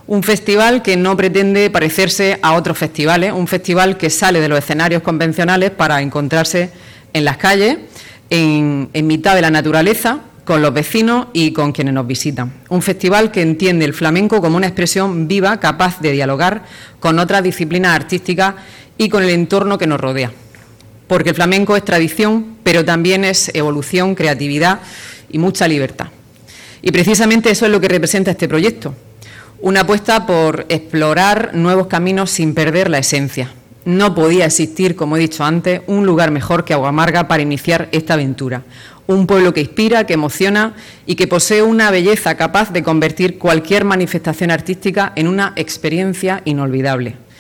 Un festival que no pretende parecerse a otros festivales, un festival que sale de los escenarios convencionales para encontrarse en las calles, en mitad de la naturaleza, con los vecinos y con quienes nos visitan. Un festival que entiende el flamenco como una expresión viva, capaz de dialogar con otras disciplinas artísticas y con el entorno que nos rodea. Porque el flamenco es tradición, pero también es evolución, creatividad y mucha libertad. Y precisamente eso es lo que representa este proyecto. Una apuesta por explorar nuevos caminos sin perder la esencia. No podía existir, como he dicho antes, un lugar mejor que Aguamarga para iniciar esta aventura. Un pueblo que inspira, que emociona y que posee una belleza capaz de convertir cualquier manifestación artística en una experiencia inolvidable.